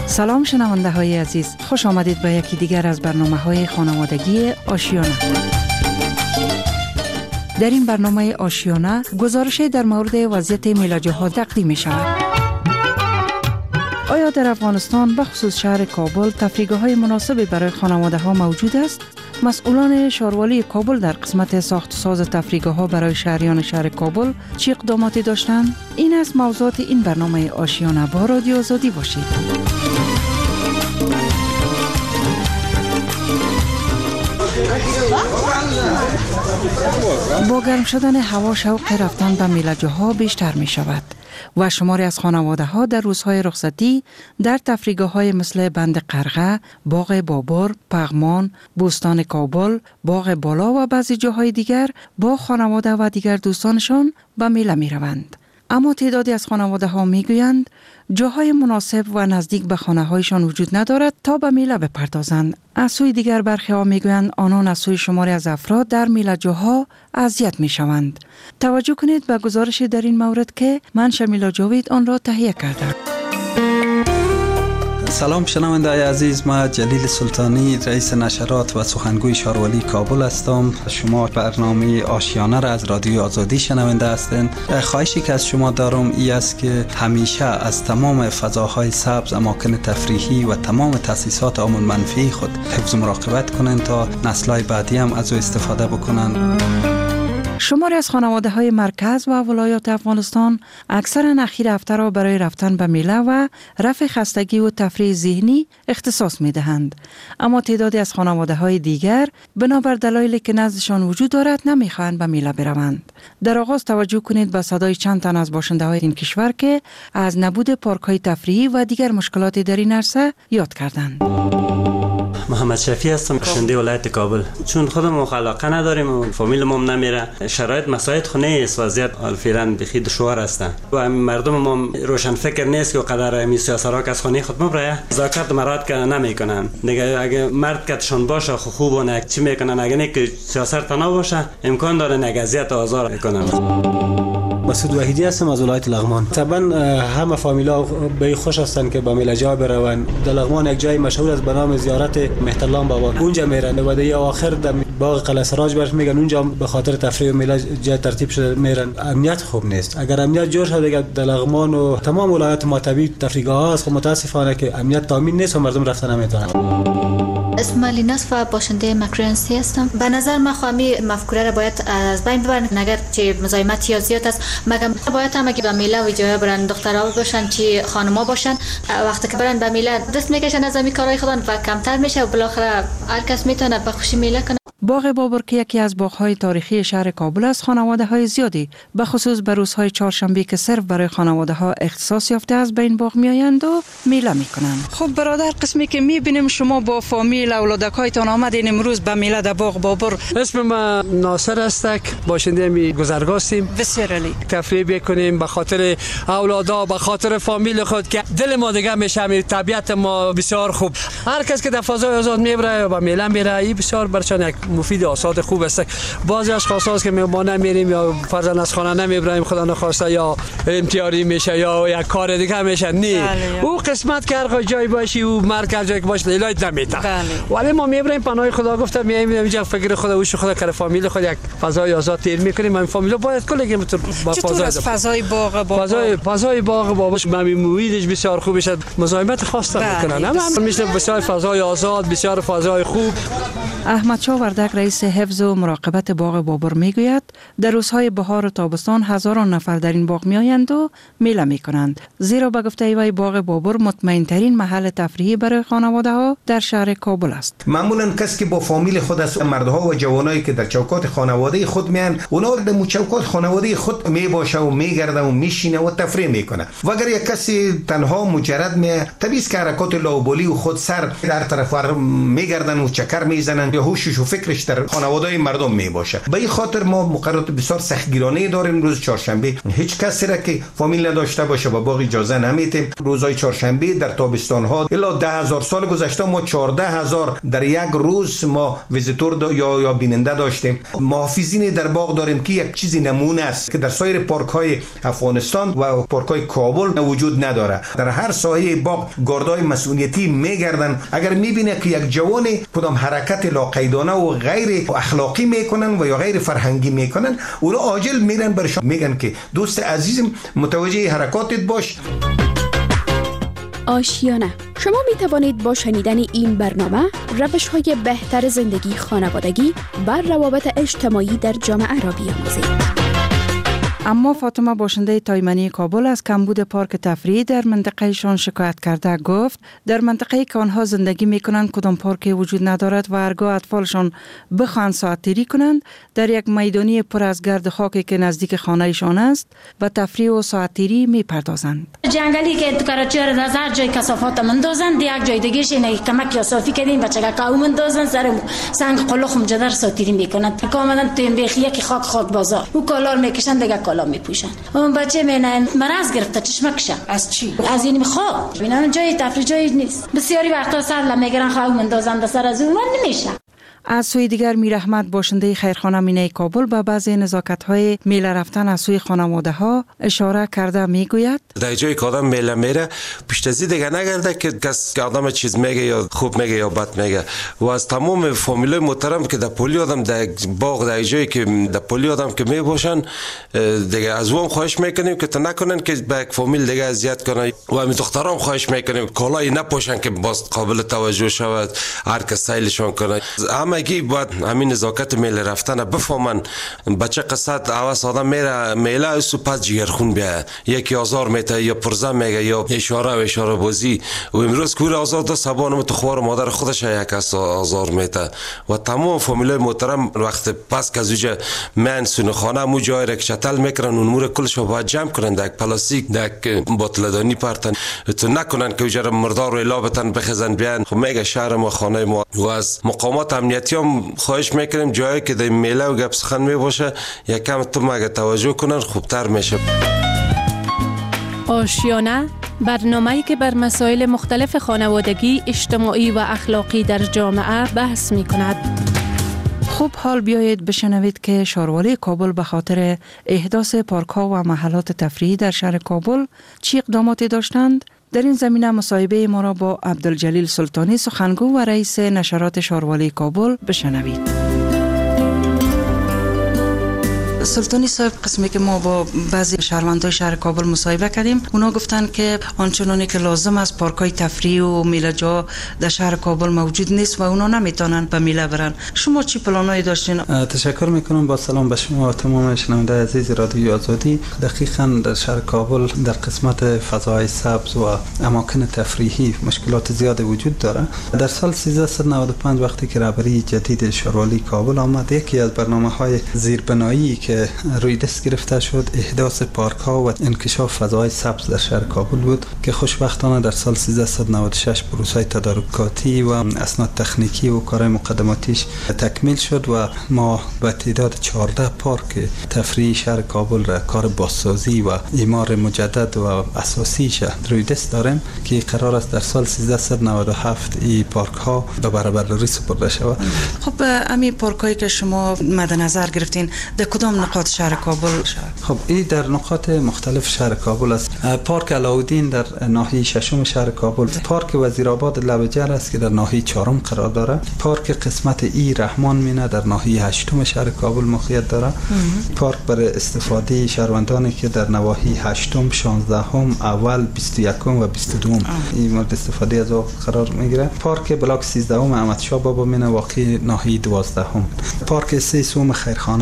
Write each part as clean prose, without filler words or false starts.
سلام شنونده های عزیز، خوش آمدید به یکی دیگر از برنامه های خانوادگی آشیانه. در این برنامه آشیانه گزارشی در مورد وضعیت میله‌جوها تقدیم می شود. آیا در افغانستان به خصوص شهر کابل تفریحگاه‌های مناسبی برای خانواده ها موجود است؟ مسئولان شهروالی کابل در قسمت ساخت و ساز تفریحگاه‌ها برای شهریان شهر کابل چه اقداماتی داشتند؟ این است موضوعات این برنامه آشیانه. با رادیو آزادی باشید. با گرم شدن هوا شوق رفتن به میله‌جوها بیشتر می شود و شماری از خانواده ها در روزهای رخصتی در تفریحگاه های مثل بند قرغه، باغ بابر، پغمان، بوستان کابل، باغ بالا و بعضی جاهای دیگر با خانواده و دیگر دوستانشان به میله می روند. اما تعدادی از خانواده ها می گویند جاهای مناسب و نزدیک به خانه هایشان وجود ندارد تا به میله بپردازند. از سوی دیگر برخی ها می گویند آنان از سوی شماری از افراد در میله‌جوها اذیت می شوند. توجه کنید به گزارش در این مورد که من شمیلا جاوید آن را تهیه کردم. سلام شنونده‌های عزیز، من جلیل سلطانی رئیس نشرات و سخنگوی شهروالی کابل هستم. شما برنامه آشیانه را از رادیو آزادی شنونده هستند. خواهشی که از شما دارم این است که همیشه از تمام فضاهای سبز، اماکن تفریحی و تمام تأسیسات عامل منفی خود حفظ و مراقبت کنند تا نسل‌های بعدی هم از او استفاده بکنند. شماری از خانواده های مرکز و ولایات افغانستان اکثر اخیر هفته را برای رفتن به میله و رفع خستگی و تفریح ذهنی اختصاص می دهند. اما تعدادی از خانواده های دیگر بنابر دلایلی که نزدشان وجود دارد نمی خواهند به میله بروند. در آغاز توجه کنید به صدای چند تن از باشنده های این کشور که از نبود پارک های تفریحی و دیگر مشکلات در این عرصه یاد کردند. محمد شفیع هستم، باشنده ولایت کابل. چون خودمون علاقه نداریم و فامیلمون نمیره، شرایط مساعد خونه است، وضعیت فعلا بخی دشوار است و مردم ما روشن فکر نیست که قدر امی سیاسرا که از خونه خود مبره زاکات مراد که نمیکنن. دیگه اگه مرد کتشون باشه خوب و نه چی میکنن، اگه نه که سیاست تنها باشه امکان داره نگازیت آزار میکنن. مسعود وحیدی هستم از ولایت لغمان. طبعا همه فامیلا به خوش هستند که به میله‌جوها بروند. در لغمان یک جای مشهور است به نام زیارت مهترلام بابا، اونجا میرن و در آخر در باغ قلعه سراج برش میگن اونجا به خاطر تفریح و میله جای ترتیب شده میرن. امنیت خوب نیست. اگر امنیت جور شد دیگه در لغمان و تمام ولایت ما طبیعی تفریحگاه هست، خب متاسفانه که امنیت تامین نیست و مردم رفتن نمیتونن. اسم لیناس و باشنده مکرنسی هستم. به نظر من خوامی مفکوره را باید از بین ببرن. اگر چه مزاحمت یا زیاد است مگم باید هم اگه به میله و جای برن دخترها باشن چه خانما باشن، وقتی که برن به میله دست میکشن از همین کارهای خودن و کمتر میشه و بالاخره هر کس میتونه به خوشی میله کنه. باغ بابر که یکی از باغ‌های تاریخی شهر کابل است، خانواده‌های زیادی به خصوص به روزهای چهارشنبه که صرف برای خانواده‌ها اختصاص یافته از بین باغ میآیند و میله میکنند. خب برادر، قسمی که میبینیم شما با فامیل اولادکایتان آمدین امروز به میله در باغ بابر. اسم من ناصر است، باشنده می گذرگاه هستیم. بسیار عالی. تفریح بکنیم به خاطر اولادا، به خاطر فامیل خود که دل ما دیگه میشه، طبیعت ما بسیار خوب. هر کس که در فضای آزاد میبره و میله میره، این بسیار برشان یک مفید آساد خوب است. بعضی اشخاص هست که ما نمیریم یا فرضاً از خانه نمیبریم، خدا نخواسته یا امتیاری میشه یا یک کار دیگه میشه. نه او قسمت که هر جای باشی او مرکز جایی که باشه لیلایت نمیته. ولی ما میبریم پناه خدا گفته میایم اینجا فکر خدا وش خدا کار فامیل خود یک فضای آزاد تیر میکنیم. این فامیل باید کلی که با فضای باغ بابا، فضای باغ باباش محیطش بسیار خوب شد، مزاحمت خاص نمیکنن. اما میشه بسیار فضای آزاد، بسیار فضای خوب. احمد شاه وردک رئیس حفظ و مراقبت باغ بابر میگوید در روزهای بهار و تابستان هزاران نفر در این باغ میآیند و میله میکنند، زیرا به گفته وی باغ بابر مطمئن ترین محل تفریحی برای خانواده ها در شهر کابل است. معمولا کسی که با فامیل خود است، مردها و جوانایی که در چوکات خانواده خود میان، اونا در چوکات خانواده خود میباشه و میگرده و میشینه و تفریح میکنه. و اگر یک کسی تنها مجرد میه، طبیعی که حرکات لاابالی و خود سر در طرف میگردن و چکر میزنن یا هوشش و فکرش اثراتش در خانواده مردم می باشه. به این خاطر ما مقررات بسیار سختگیرانه داریم. روز چهارشنبه هیچ کسی را که فامیل نداشته باشه با باقی اجازه نمیدیم. روزهای چهارشنبه در تابستان ها الا 10,000 سال گذشته ما 14,000 در یک روز ما ویزیتور یا بیننده داشتیم. محافظین در باغ داریم که یک چیزی نمونه است که در سایر پارک های افغانستان و پارک های کابل وجود نداره. در هر ساحه باغ گاردای مسئولیتی میگردن. اگر میبینه که یک جوان کدام حرکت لاقیدانه و غیر اخلاقی میکنن و یا غیر فرهنگی میکنن، اونا عاجل میرن برشان میگن که دوست عزیزم متوجه حرکاتت باش. آشیانه. شما می توانید با شنیدن این برنامه روش‌های بهتر زندگی خانوادگی و روابط اجتماعی در جامعه را بیاموزید. اما فاطمه باشنده تایمنی کابل از کمبود پارک تفریحی در منطقه شان شکایت کرده گفت در منطقه که آنها زندگی میکنند کدام پارک وجود ندارد و هرگاه اطفالشان بخواهند ساعت تیری کنند در یک میدانی پر از گرد خاکی که نزدیک خانهشان است و تفریح و ساعت تیری میپردازند. جنگلی که کراچی را از هر جای کثافات مندازند، یک جای دیگه شینه کمک یا صافی کردیم بچگا کاو مندازند سر سنگ قلخ مجدر ساعت تیری میکنند. کاملا تو این بیخیه که خاک بازار او کالار میکشند دیگه کالا میپوشن. اون بچه منن مرض گرفته چشمکشه. از چی؟ از این خواب. اینا جای تفریح جایی نیست. بسیاری وقتا سر میگیرن خواب مندازند سر از اون نمیشه. از سوی دیگر میر احمد باشنده خیرخانه مینه کابل به بعضی نزاکت‌های میله رفتن از سوی خانواده‌ها اشاره کرده میگوید در جایی که آدم میله میره پیش از این دیگه نگرده که کس که آدم چیز میگه یا خوب میگه یا بد میگه. و از تمام فامیلای محترم که در پلی آدم در باغ در جایی که در پلی آدم که میباشن دیگه از اون خواهش میکنیم که تا نکنن که به یک فامیل دیگه اذیت کنن. و همین دخترام خواهش میکنیم کالایی نپوشن که باز قابل توجه شود هر کس سیلشون کنه. همگی باید همین نزاکت میله رفتن بفهمن. بچه قصد عوض آدم میره میله اسو پس جگرخون بیایه یکی آزار میته یا پرزه میگه یا اشاره بازی و امروز کور آزار ده سبانم تو خوار مادر خودش یک آزار میته. و تمام فامیلای محترم وقت پس که زوجه من سون خانه مو جای را که چتل میکنن اون مور کلش باید جمع کنن در پلاستیک در بطلدانی پرتن تو نکنن که وجه مردار رو الابتن بخزن بیان. خب میگه شهر ما خانه ما و از مقامات امنیتی هم خواهش میکنیم جایی که در میله و گپ سخن میباشه یکم تو مگه توجه کنن خوبتر میشه. آشیانه برنامه‌ای که بر مسائل مختلف خانوادگی، اجتماعی و اخلاقی در جامعه بحث میکند. خوب حال بیایید بشنوید که شاروالی کابل به خاطر احداث پارک‌ها و محلات تفریحی در شهر کابل چی اقداماتی داشتند؟ در این زمینه مصاحبه ما را با عبدالجلیل سلطانی سخنگو و رئیس نشرات شاروالی کابل بشنوید. سلطانی صاحب، قسمی که ما با بعضی شهروندان شهر کابل مصاحبه کردیم اونا گفتن که آنچنانی که لازم است پارک‌های تفریحی و میله جا در شهر کابل موجود نیست و اونا نمیتونن به میله برن. شما چی پلانایی داشتین؟ تشکر میکنم. با سلام به شما و تمام شنونده عزیز رادیو آزادی. دقیقاً در شهر کابل در قسمت فضای سبز و اماکن تفریحی مشکلات زیاد وجود داره. در سال 1395 وقتی که رهبری جدید شاروالی کابل آمد یکی از برنامه‌های زیربنایی که روی دست گرفته شد احداث پارک ها و انکشاف فضای سبز در شهر کابل بود که خوشبختانه در سال 1396 پروسه تدارکاتی و اسناد تکنیکی و کارهای مقدماتیش تکمیل شد و ما به تعداد 14 پارک تفریحی شهر کابل را کار بازسازی و اعمار مجدد و اساسیش روی دست داریم که قرار است در سال 1397 این پارک ها به برابری سپرده شود. خب همین پارک هایی که شما مد نظر گرفتین در کدام نقاط شهر کابل؟ خب این در نقاط مختلف شهر کابل است. پارک علاودین در ناحیه ششم شهر کابل، پارک وزیرآباد لبجر است که در ناحیه چهارم قرار داره، پارک قسمت ای رحمان مینه در ناحیه هشتم شهر کابل موقعیت داره، پارک برای استفاده شهروندانی که در نواحی هشتم، 16م، اول، 21 و 22 این مورد استفاده از قرار میگیره. پارک بلاک 13 احمد شاه بابا مینه واقع ناحیه 12م، پارک 3 خیرخانه،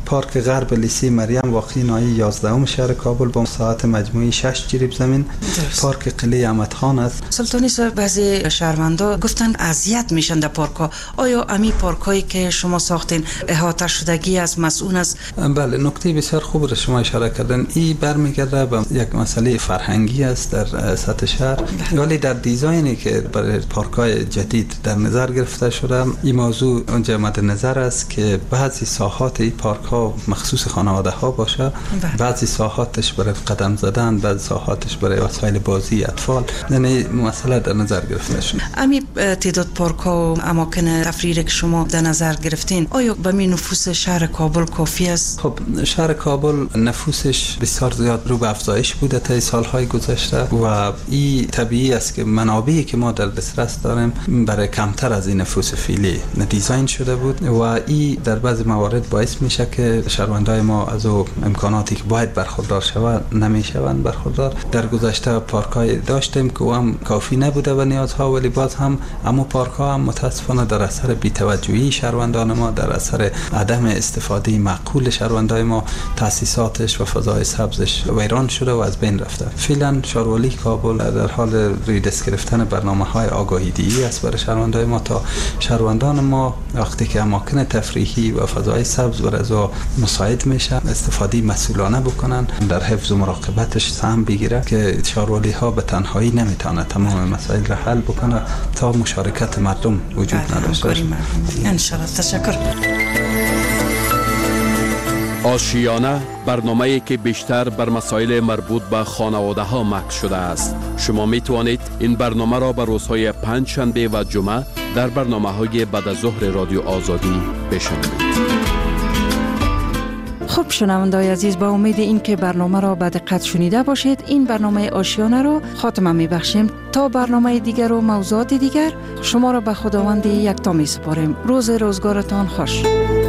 پارک غرب لیسی مریم واقع ناحیه 11 شهر کابل با مساحت مجموعی 6 جریب زمین. پارک قلعه احمد خان است. سلطانی صاحب، بعضی شهروندا گفتن اذیت میشن در پارک‌ها. آیا امی پارکایی که شما ساختین احاطه شدگی از مسئول است؟ بله، نکته بسیار خوب را شما اشاره کردن. این برمیگرده به یک مسئله فرهنگی است در سطح شهر، ولی در دیزاینی که برای پارک‌های جدید در نظر گرفته شده این موضوع اونجا مد نظر است که بعضی ساحات این پارک‌ها مخصوص خانواده‌ها باشه، بعضی ساحاتش برای قدم زدن، بعضی ساحاتش برای وسایل بازی اطفال. یعنی مسئله در نظر گرفته شده. امی تعداد پارک‌ها و اماکن تفریحی که شما در نظر گرفتین آیا به می نفوس شهر کابل کافی است؟ خب شهر کابل نفوسش بسیار زیاد رو به افزایش بوده تا سالهای گذشته و این طبیعی است که منابعی که ما در دسترس داریم برای کمتر از این نفوس فعلی دیزاین شده بود و این در بعضی موارد باعث میشه که شهروندای ما از امکاناتی که باید برخوردار شوند نمیشوند برخوردار. در گذشته پارک‌های داشتیم که هم کافی نبوده و نیازها، ولی باز هم اما پارک‌ها هم متاسفانه در اثر بی‌توجهی شهروندان ما، در اثر عدم استفاده معقول شهروندای ما، تأسیساتش و فضای سبزش ویران شده و از بین رفته. فعلا شهروالی کابل در حال ریدست گرفتن برنامه‌های آگاهی دهی است برای شهروندای ما تا شهروندان ما وقتی که اماکن تفریحی و فضای سبز برای از مساعد میشه استفاده مسئولانه بکنن، در حفظ و مراقبتش سهم بگیره که شهروالی ها به تنهایی نمیتونه تمام مسائل را حل بکنه تا مشارکت مردم وجود نداشته باشه. ان شاء الله. تشکر. آشیانه، برنامه‌ای که بیشتر بر مسائل مربوط به خانواده ها مکس شده است. شما می توانید این برنامه را به روزهای پنج شنبه و جمعه در برنامه‌های بعد از ظهر رادیو آزادی بشنوید. خب شنونده‌های عزیز، با امید این که برنامه را به دقت شنیده باشید، این برنامه آشیانه را خاتمه می‌بخشیم. تا برنامه دیگر و موضوعات دیگر شما را به خداوند یکتا می‌سپاریم. روز روزگارتان خوش.